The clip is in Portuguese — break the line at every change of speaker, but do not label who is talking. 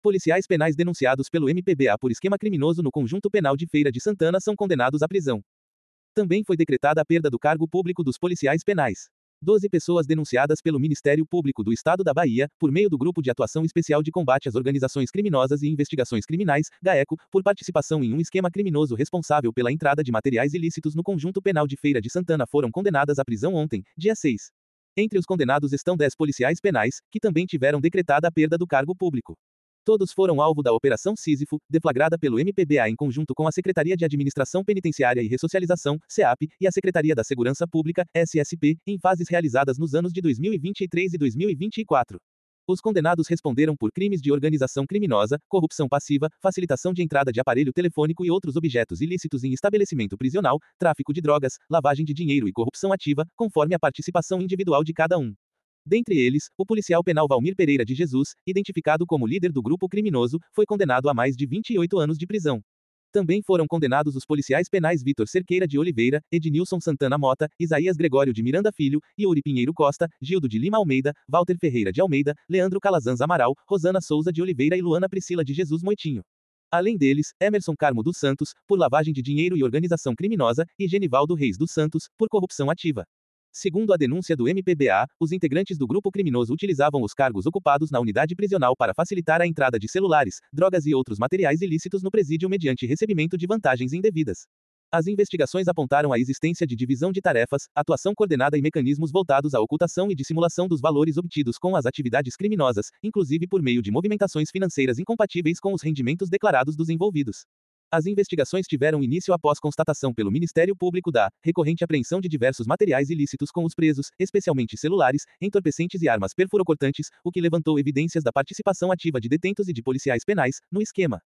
Policiais penais denunciados pelo MPBA por esquema criminoso no Conjunto Penal de Feira de Santana são condenados à prisão. Também foi decretada a perda do cargo público dos policiais penais. 12 pessoas denunciadas pelo Ministério Público do Estado da Bahia, por meio do Grupo de Atuação Especial de Combate às Organizações Criminosas e Investigações Criminais, GAECO, por participação em um esquema criminoso responsável pela entrada de materiais ilícitos no Conjunto Penal de Feira de Santana foram condenadas à prisão ontem, dia 6. Entre os condenados estão 10 policiais penais, que também tiveram decretada a perda do cargo público. Todos foram alvo da Operação Sísifo, deflagrada pelo MPBA em conjunto com a Secretaria de Administração Penitenciária e Ressocialização, SEAP, e a Secretaria da Segurança Pública, SSP, em fases realizadas nos anos de 2023 e 2024. Os condenados responderam por crimes de organização criminosa, corrupção passiva, facilitação de entrada de aparelho telefônico e outros objetos ilícitos em estabelecimento prisional, tráfico de drogas, lavagem de dinheiro e corrupção ativa, conforme a participação individual de cada um. Dentre eles, o policial penal Valmir Pereira de Jesus, identificado como líder do grupo criminoso, foi condenado a mais de 28 anos de prisão. Também foram condenados os policiais penais Vitor Cerqueira de Oliveira, Ednilson Santana Mota, Isaías Gregório de Miranda Filho, Yuri Pinheiro Costa, Gildo de Lima Almeida, Walter Ferreira de Almeida, Leandro Calazans Amaral, Rosana Souza de Oliveira e Luana Priscila de Jesus Moitinho. Além deles, Emerson Carmo dos Santos, por lavagem de dinheiro e organização criminosa, e Genivaldo Reis dos Santos, por corrupção ativa. Segundo a denúncia do MPBA, os integrantes do grupo criminoso utilizavam os cargos ocupados na unidade prisional para facilitar a entrada de celulares, drogas e outros materiais ilícitos no presídio mediante recebimento de vantagens indevidas. As investigações apontaram a existência de divisão de tarefas, atuação coordenada e mecanismos voltados à ocultação e dissimulação dos valores obtidos com as atividades criminosas, inclusive por meio de movimentações financeiras incompatíveis com os rendimentos declarados dos envolvidos. As investigações tiveram início após constatação pelo Ministério Público da recorrente apreensão de diversos materiais ilícitos com os presos, especialmente celulares, entorpecentes e armas perfurocortantes, o que levantou evidências da participação ativa de detentos e de policiais penais no esquema.